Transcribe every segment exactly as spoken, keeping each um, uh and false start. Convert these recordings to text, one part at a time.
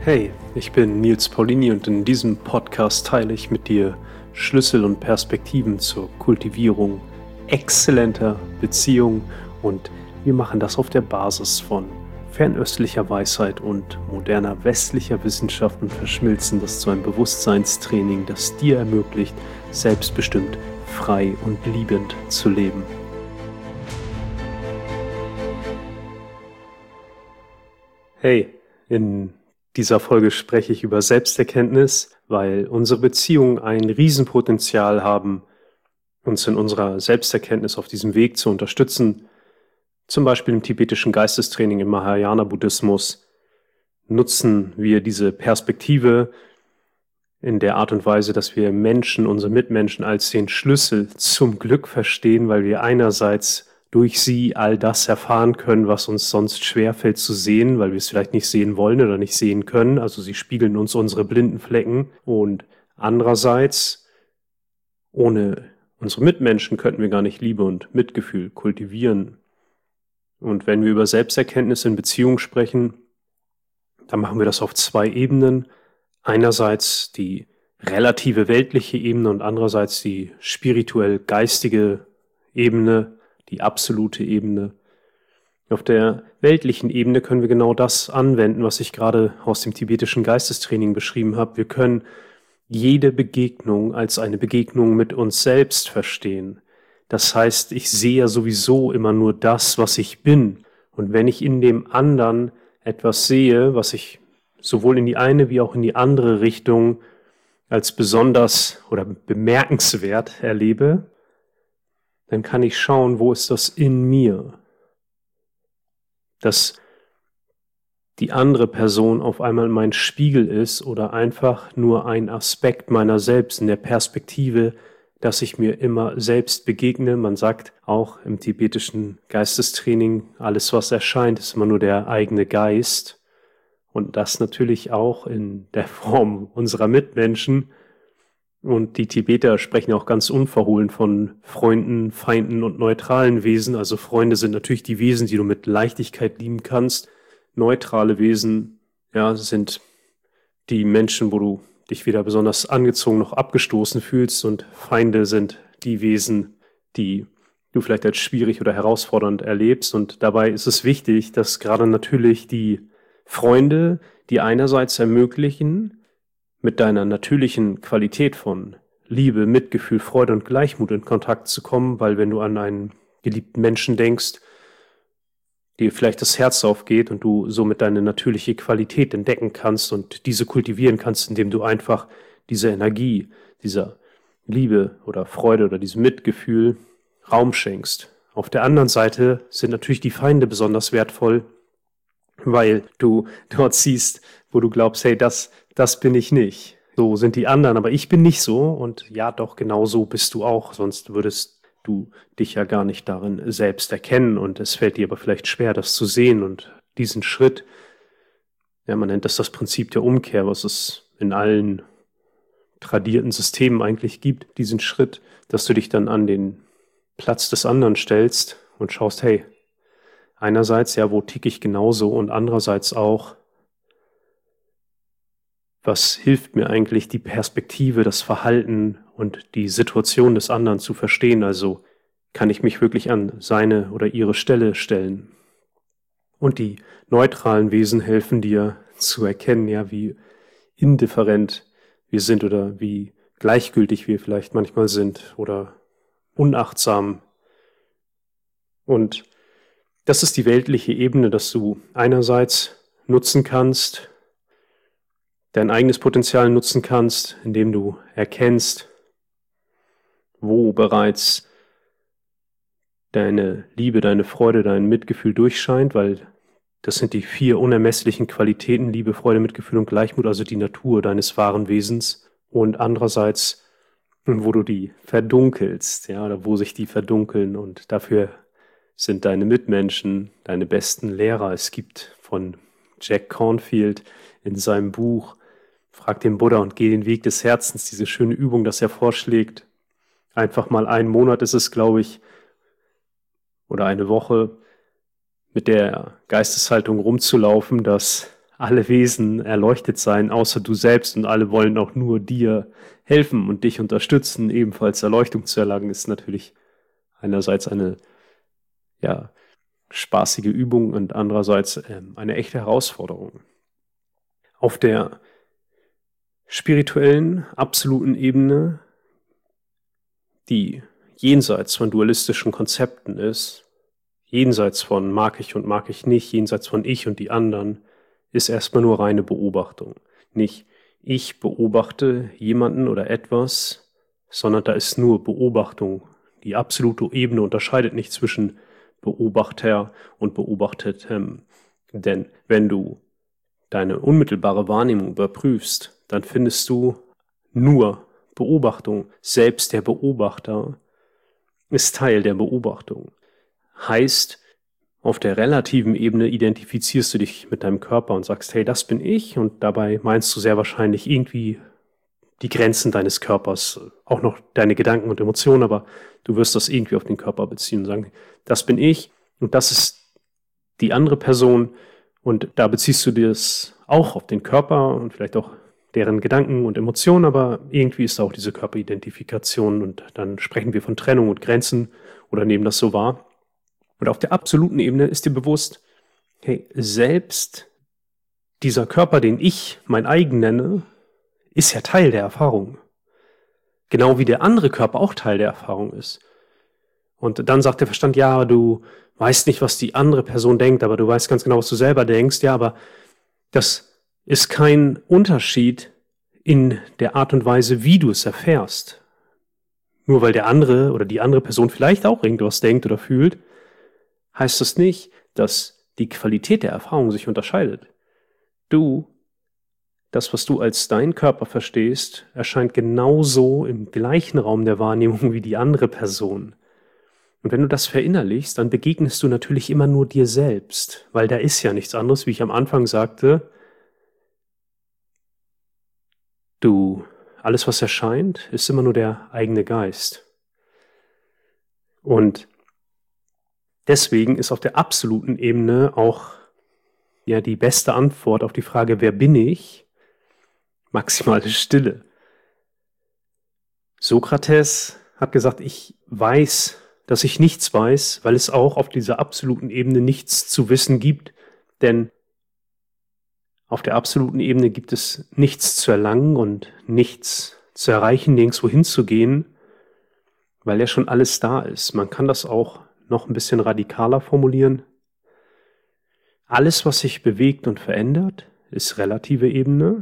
Hey, ich bin Nils Paulini und in diesem Podcast teile ich mit dir Schlüssel und Perspektiven zur Kultivierung exzellenter Beziehungen und wir machen das auf der Basis von fernöstlicher Weisheit und moderner westlicher Wissenschaft und verschmilzen das zu einem Bewusstseinstraining, das dir ermöglicht, selbstbestimmt, frei und liebend zu leben. Hey, in dieser Folge spreche ich über Selbsterkenntnis, weil unsere Beziehungen ein Riesenpotenzial haben, uns in unserer Selbsterkenntnis auf diesem Weg zu unterstützen. Zum Beispiel im tibetischen Geistestraining, im Mahayana-Buddhismus nutzen wir diese Perspektive in der Art und Weise, dass wir Menschen, unsere Mitmenschen als den Schlüssel zum Glück verstehen, weil wir einerseits durch sie all das erfahren können, was uns sonst schwerfällt zu sehen, weil wir es vielleicht nicht sehen wollen oder nicht sehen können. Also sie spiegeln uns unsere blinden Flecken. Und andererseits, ohne unsere Mitmenschen könnten wir gar nicht Liebe und Mitgefühl kultivieren. Und wenn wir über Selbsterkenntnis in Beziehung sprechen, dann machen wir das auf zwei Ebenen. Einerseits die relative weltliche Ebene und andererseits die spirituell-geistige Ebene, die absolute Ebene. Auf der weltlichen Ebene können wir genau das anwenden, was ich gerade aus dem tibetischen Geistestraining beschrieben habe. Wir können jede Begegnung als eine Begegnung mit uns selbst verstehen. Das heißt, ich sehe ja sowieso immer nur das, was ich bin. Und wenn ich in dem anderen etwas sehe, was ich sowohl in die eine wie auch in die andere Richtung als besonders oder bemerkenswert erlebe, dann kann ich schauen, wo ist das in mir, dass die andere Person auf einmal mein Spiegel ist oder einfach nur ein Aspekt meiner selbst in der Perspektive, dass ich mir immer selbst begegne. Man sagt auch im tibetischen Geistestraining, alles was erscheint, ist immer nur der eigene Geist und das natürlich auch in der Form unserer Mitmenschen. Und die Tibeter sprechen auch ganz unverhohlen von Freunden, Feinden und neutralen Wesen. Also Freunde sind natürlich die Wesen, die du mit Leichtigkeit lieben kannst. Neutrale Wesen, ja, sind die Menschen, wo du dich weder besonders angezogen noch abgestoßen fühlst. Und Feinde sind die Wesen, die du vielleicht als schwierig oder herausfordernd erlebst. Und dabei ist es wichtig, dass gerade natürlich die Freunde, die einerseits ermöglichen, mit deiner natürlichen Qualität von Liebe, Mitgefühl, Freude und Gleichmut in Kontakt zu kommen, weil wenn du an einen geliebten Menschen denkst, dir vielleicht das Herz aufgeht und du somit deine natürliche Qualität entdecken kannst und diese kultivieren kannst, indem du einfach diese Energie, dieser Liebe oder Freude oder diesem Mitgefühl Raum schenkst. Auf der anderen Seite sind natürlich die Feinde besonders wertvoll, weil du dort siehst, wo du glaubst, hey, das, das bin ich nicht. So sind die anderen, aber ich bin nicht so und ja, doch, genau so bist du auch, sonst würdest du dich ja gar nicht darin selbst erkennen und es fällt dir aber vielleicht schwer, das zu sehen und diesen Schritt, ja, man nennt das das Prinzip der Umkehr, was es in allen tradierten Systemen eigentlich gibt, diesen Schritt, dass du dich dann an den Platz des anderen stellst und schaust, hey, einerseits, ja, wo ticke ich genauso und andererseits auch, was hilft mir eigentlich, die Perspektive, das Verhalten und die Situation des anderen zu verstehen? Also kann ich mich wirklich an seine oder ihre Stelle stellen? Und die neutralen Wesen helfen dir zu erkennen, ja, wie indifferent wir sind oder wie gleichgültig wir vielleicht manchmal sind oder unachtsam. Und das ist die weltliche Ebene, dass du einerseits nutzen kannst, dein eigenes Potenzial nutzen kannst, indem du erkennst, wo bereits deine Liebe, deine Freude, dein Mitgefühl durchscheint, weil das sind die vier unermesslichen Qualitäten, Liebe, Freude, Mitgefühl und Gleichmut, also die Natur deines wahren Wesens. Und andererseits, wo du die verdunkelst, ja, oder wo sich die verdunkeln und dafür sind deine Mitmenschen, deine besten Lehrer. Es gibt von Jack Cornfield in seinem Buch Frag den Buddha und geh den Weg des Herzens, diese schöne Übung, das er vorschlägt. Einfach mal einen Monat ist es, glaube ich, oder eine Woche mit der Geisteshaltung rumzulaufen, dass alle Wesen erleuchtet sein, außer du selbst, und alle wollen auch nur dir helfen und dich unterstützen, ebenfalls Erleuchtung zu erlangen, ist natürlich einerseits eine ja, spaßige Übung und andererseits ähm, eine echte Herausforderung. Auf der spirituellen, absoluten Ebene, die jenseits von dualistischen Konzepten ist, jenseits von mag ich und mag ich nicht, jenseits von ich und die anderen, ist erstmal nur reine Beobachtung. Nicht ich beobachte jemanden oder etwas, sondern da ist nur Beobachtung. Die absolute Ebene unterscheidet nicht zwischen Beobachter und Beobachtetem. Denn wenn du deine unmittelbare Wahrnehmung überprüfst, dann findest du nur Beobachtung. Selbst der Beobachter ist Teil der Beobachtung. Heißt, auf der relativen Ebene identifizierst du dich mit deinem Körper und sagst, hey, das bin ich, und dabei meinst du sehr wahrscheinlich irgendwie die Grenzen deines Körpers, auch noch deine Gedanken und Emotionen, aber du wirst das irgendwie auf den Körper beziehen und sagen, das bin ich und das ist die andere Person, und da beziehst du das auch auf den Körper und vielleicht auch deren Gedanken und Emotionen, aber irgendwie ist da auch diese Körperidentifikation, und dann sprechen wir von Trennung und Grenzen oder nehmen das so wahr. Und auf der absoluten Ebene ist dir bewusst, hey, selbst dieser Körper, den ich mein eigen nenne, ist ja Teil der Erfahrung. Genau wie der andere Körper auch Teil der Erfahrung ist. Und dann sagt der Verstand, ja, du weißt nicht, was die andere Person denkt, aber du weißt ganz genau, was du selber denkst. Ja, aber das ist kein Unterschied in der Art und Weise, wie du es erfährst. Nur weil der andere oder die andere Person vielleicht auch irgendwas denkt oder fühlt, heißt das nicht, dass die Qualität der Erfahrung sich unterscheidet. Du, das, was du als dein Körper verstehst, erscheint genauso im gleichen Raum der Wahrnehmung wie die andere Person. Und wenn du das verinnerlichst, dann begegnest du natürlich immer nur dir selbst, weil da ist ja nichts anderes, wie ich am Anfang sagte. Du, alles, was erscheint, ist immer nur der eigene Geist. Und deswegen ist auf der absoluten Ebene auch ja die beste Antwort auf die Frage, wer bin ich? Maximale Stille. Sokrates hat gesagt, ich weiß, dass ich nichts weiß, weil es auch auf dieser absoluten Ebene nichts zu wissen gibt, denn auf der absoluten Ebene gibt es nichts zu erlangen und nichts zu erreichen, nirgendwo hinzugehen, weil ja schon alles da ist. Man kann das auch noch ein bisschen radikaler formulieren. Alles, was sich bewegt und verändert, ist relative Ebene.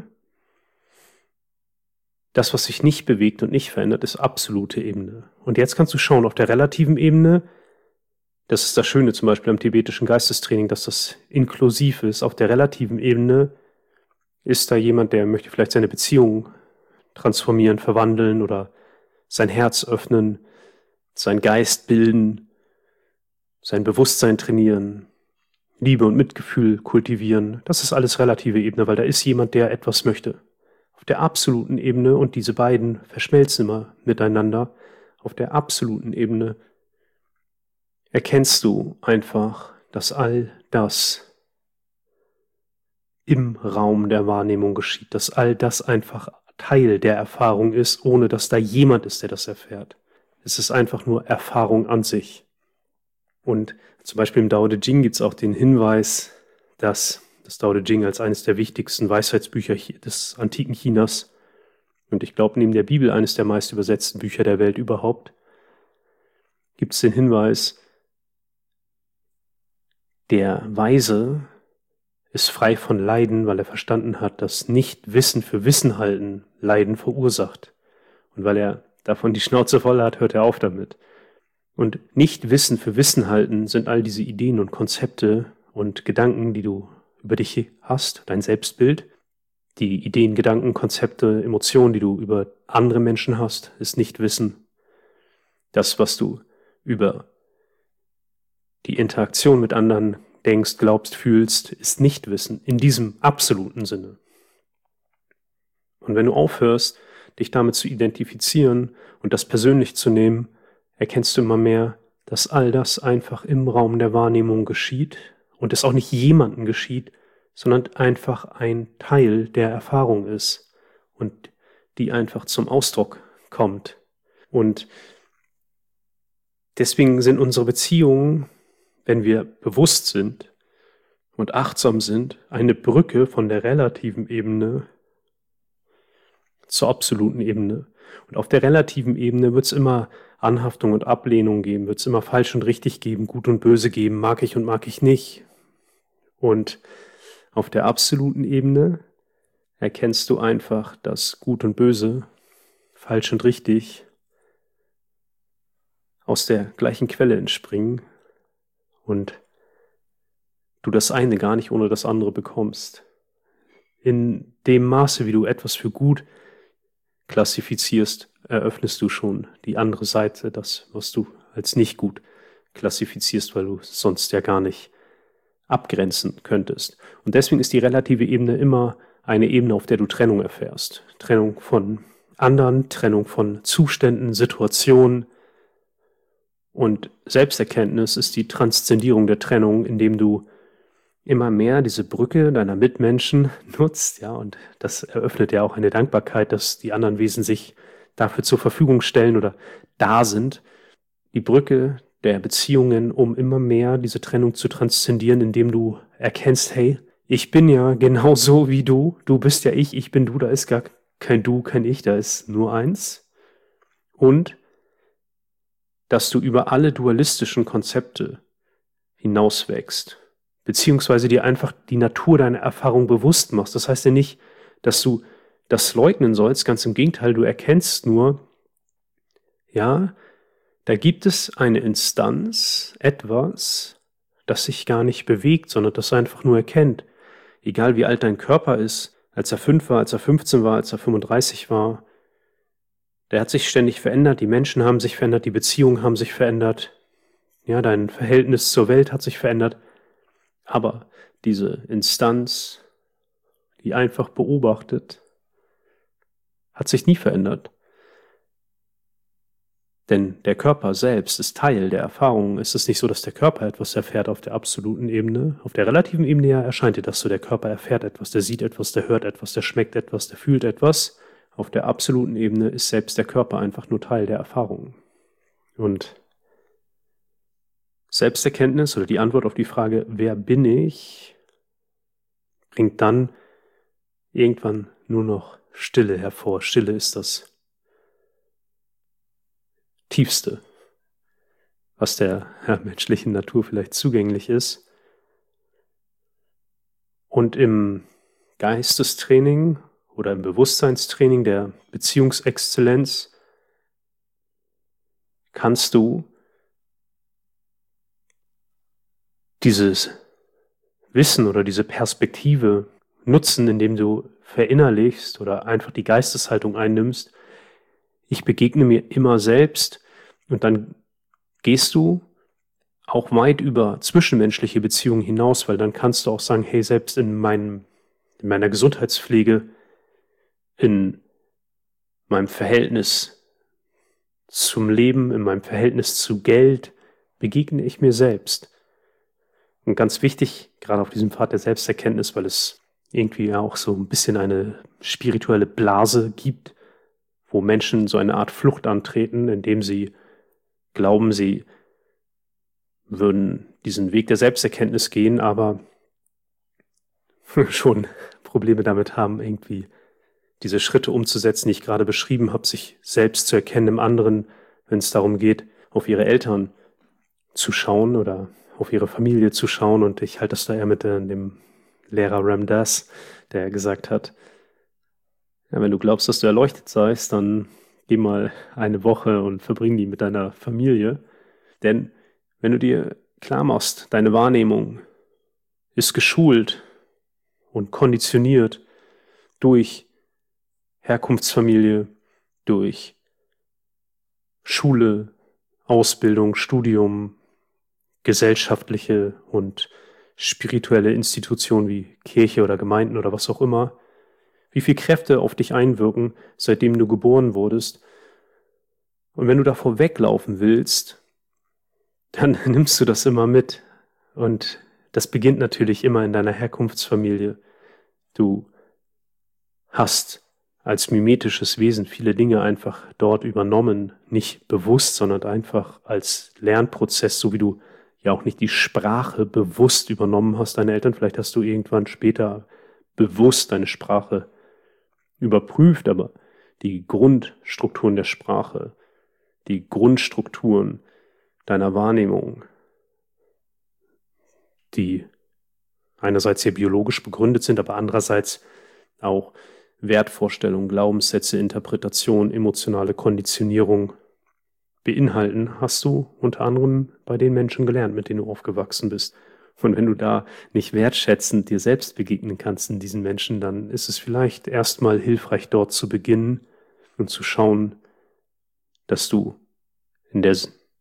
Das, was sich nicht bewegt und nicht verändert, ist absolute Ebene. Und jetzt kannst du schauen, auf der relativen Ebene, das ist das Schöne zum Beispiel am tibetischen Geistestraining, dass das inklusiv ist. Auf der relativen Ebene ist da jemand, der möchte vielleicht seine Beziehung transformieren, verwandeln oder sein Herz öffnen, seinen Geist bilden, sein Bewusstsein trainieren, Liebe und Mitgefühl kultivieren. Das ist alles relative Ebene, weil da ist jemand, der etwas möchte. Auf der absoluten Ebene, und diese beiden verschmelzen immer miteinander, auf der absoluten Ebene erkennst du einfach, dass all das im Raum der Wahrnehmung geschieht, dass all das einfach Teil der Erfahrung ist, ohne dass da jemand ist, der das erfährt. Es ist einfach nur Erfahrung an sich. Und zum Beispiel im Tao Te Ching gibt es auch den Hinweis, dass das Tao Te Ching als eines der wichtigsten Weisheitsbücher des antiken Chinas und ich glaube neben der Bibel eines der meist übersetzten Bücher der Welt überhaupt, gibt es den Hinweis, der Weise ist frei von Leiden, weil er verstanden hat, dass nicht Wissen für Wissen halten Leiden verursacht. Und weil er davon die Schnauze voll hat, hört er auf damit. Und nicht Wissen für Wissen halten sind all diese Ideen und Konzepte und Gedanken, die du über dich hast, dein Selbstbild. Die Ideen, Gedanken, Konzepte, Emotionen, die du über andere Menschen hast, ist nicht Wissen. Das, was du über die Interaktion mit anderen denkst, glaubst, fühlst, ist nicht Wissen, in diesem absoluten Sinne. Und wenn du aufhörst, dich damit zu identifizieren und das persönlich zu nehmen, erkennst du immer mehr, dass all das einfach im Raum der Wahrnehmung geschieht und es auch nicht jemandem geschieht, sondern einfach ein Teil der Erfahrung ist und die einfach zum Ausdruck kommt. Und deswegen sind unsere Beziehungen, wenn wir bewusst sind und achtsam sind, eine Brücke von der relativen Ebene zur absoluten Ebene. Und auf der relativen Ebene wird es immer Anhaftung und Ablehnung geben, wird es immer falsch und richtig geben, gut und böse geben, mag ich und mag ich nicht. Und auf der absoluten Ebene erkennst du einfach, dass gut und böse, falsch und richtig aus der gleichen Quelle entspringen und du das eine gar nicht ohne das andere bekommst. In dem Maße, wie du etwas für gut klassifizierst, eröffnest du schon die andere Seite, das, was du als nicht gut klassifizierst, weil du sonst ja gar nicht abgrenzen könntest. Und deswegen ist die relative Ebene immer eine Ebene, auf der du Trennung erfährst. Trennung von anderen, Trennung von Zuständen, Situationen. Und Selbsterkenntnis ist die Transzendierung der Trennung, indem du immer mehr diese Brücke deiner Mitmenschen nutzt, ja, und das eröffnet ja auch eine Dankbarkeit, dass die anderen Wesen sich dafür zur Verfügung stellen oder da sind. Die Brücke der Beziehungen, um immer mehr diese Trennung zu transzendieren, indem du erkennst, hey, ich bin ja genauso wie du, du bist ja ich, ich bin du, da ist gar kein Du, kein Ich, da ist nur eins. Und dass du über alle dualistischen Konzepte hinauswächst, beziehungsweise dir einfach die Natur deiner Erfahrung bewusst machst. Das heißt ja nicht, dass du das leugnen sollst, ganz im Gegenteil, du erkennst nur, ja, da gibt es eine Instanz, etwas, das sich gar nicht bewegt, sondern das einfach nur erkennt. Egal wie alt dein Körper ist, als er fünf war, als er fünfzehn war, als er fünfunddreißig war, der hat sich ständig verändert, die Menschen haben sich verändert, die Beziehungen haben sich verändert, ja, dein Verhältnis zur Welt hat sich verändert, aber diese Instanz, die einfach beobachtet, hat sich nie verändert. Denn der Körper selbst ist Teil der Erfahrung. Es ist nicht so, dass der Körper etwas erfährt auf der absoluten Ebene. Auf der relativen Ebene ja erscheint dir das so, der Körper erfährt etwas, der sieht etwas, der hört etwas, der schmeckt etwas, der fühlt etwas. Auf der absoluten Ebene ist selbst der Körper einfach nur Teil der Erfahrung. Und Selbsterkenntnis oder die Antwort auf die Frage, wer bin ich, bringt dann irgendwann nur noch Stille hervor. Stille ist das Tiefste, was der ja, menschlichen Natur vielleicht zugänglich ist. Und im Geistestraining oder im Bewusstseinstraining der Beziehungsexzellenz kannst du dieses Wissen oder diese Perspektive nutzen, indem du verinnerlichst oder einfach die Geisteshaltung einnimmst, ich begegne mir immer selbst und dann gehst du auch weit über zwischenmenschliche Beziehungen hinaus, weil dann kannst du auch sagen, hey, selbst in, meinem, in meiner Gesundheitspflege, in meinem Verhältnis zum Leben, in meinem Verhältnis zu Geld, begegne ich mir selbst. Und ganz wichtig, gerade auf diesem Pfad der Selbsterkenntnis, weil es irgendwie ja auch so ein bisschen eine spirituelle Blase gibt, wo Menschen so eine Art Flucht antreten, indem sie glauben, sie würden diesen Weg der Selbsterkenntnis gehen, aber schon Probleme damit haben, irgendwie diese Schritte umzusetzen, die ich gerade beschrieben habe, sich selbst zu erkennen im anderen, wenn es darum geht, auf ihre Eltern zu schauen oder auf ihre Familie zu schauen. Und ich halte das da eher mit äh, dem Lehrer Ram Dass, der gesagt hat, ja, wenn du glaubst, dass du erleuchtet seist, dann geh mal eine Woche und verbring die mit deiner Familie. Denn wenn du dir klar machst, deine Wahrnehmung ist geschult und konditioniert durch Herkunftsfamilie, durch Schule, Ausbildung, Studium, gesellschaftliche und spirituelle Institutionen wie Kirche oder Gemeinden oder was auch immer, wie viel Kräfte auf dich einwirken, seitdem du geboren wurdest. Und wenn du davor weglaufen willst, dann nimmst du das immer mit. Und das beginnt natürlich immer in deiner Herkunftsfamilie. Du hast als mimetisches Wesen viele Dinge einfach dort übernommen, nicht bewusst, sondern einfach als Lernprozess, so wie du ja auch nicht die Sprache bewusst übernommen hast, deine Eltern. Vielleicht hast du irgendwann später bewusst deine Sprache überprüft, aber die Grundstrukturen der Sprache, die Grundstrukturen deiner Wahrnehmung, die einerseits sehr biologisch begründet sind, aber andererseits auch Wertvorstellungen, Glaubenssätze, Interpretation, emotionale Konditionierung beinhalten, hast du unter anderem bei den Menschen gelernt, mit denen du aufgewachsen bist. Und wenn du da nicht wertschätzend dir selbst begegnen kannst in diesen Menschen, dann ist es vielleicht erstmal hilfreich, dort zu beginnen und zu schauen, dass du in der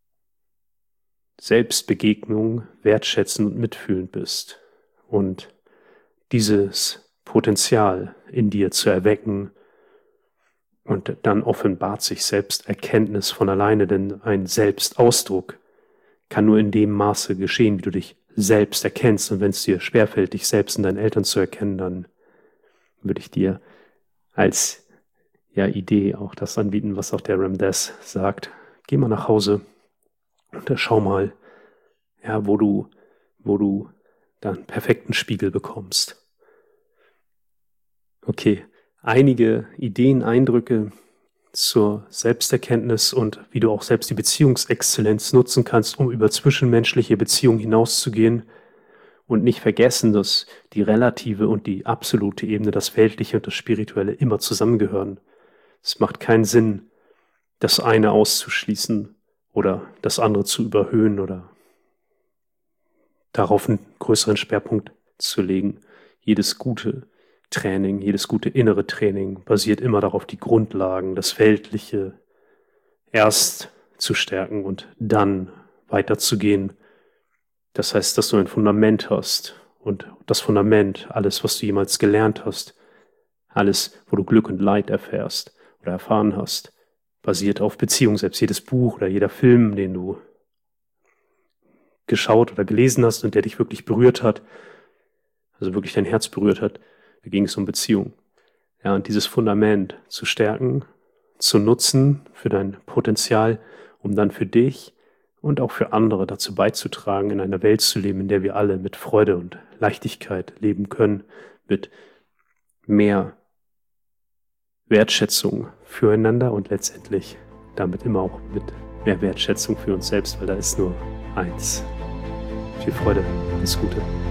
Selbstbegegnung wertschätzend und mitfühlend bist und dieses Potenzial in dir zu erwecken, und dann offenbart sich Selbsterkenntnis von alleine, denn ein Selbstausdruck kann nur in dem Maße geschehen, wie du dich selbst erkennst. Und wenn es dir schwerfällt, dich selbst in deinen Eltern zu erkennen, dann würde ich dir als ja, Idee auch das anbieten, was auch der Ram Dass sagt. Geh mal nach Hause und schau mal, ja, wo du, wo du dann perfekten Spiegel bekommst. Okay, einige Ideen, Eindrücke zur Selbsterkenntnis und wie du auch selbst die Beziehungsexzellenz nutzen kannst, um über zwischenmenschliche Beziehungen hinauszugehen und nicht vergessen, dass die relative und die absolute Ebene, das Weltliche und das Spirituelle immer zusammengehören. Es macht keinen Sinn, das eine auszuschließen oder das andere zu überhöhen oder darauf einen größeren Schwerpunkt zu legen. Jedes gute Training, jedes gute innere Training basiert immer darauf, die Grundlagen, das Weltliche erst zu stärken und dann weiterzugehen. Das heißt, dass du ein Fundament hast und das Fundament, alles, was du jemals gelernt hast, alles, wo du Glück und Leid erfährst oder erfahren hast, basiert auf Beziehung. Selbst jedes Buch oder jeder Film, den du geschaut oder gelesen hast und der dich wirklich berührt hat, also wirklich dein Herz berührt hat, da ging es um Beziehung. Ja, und dieses Fundament zu stärken, zu nutzen für dein Potenzial, um dann für dich und auch für andere dazu beizutragen, in einer Welt zu leben, in der wir alle mit Freude und Leichtigkeit leben können, mit mehr Wertschätzung füreinander und letztendlich damit immer auch mit mehr Wertschätzung für uns selbst, weil da ist nur eins. Viel Freude, alles Gute.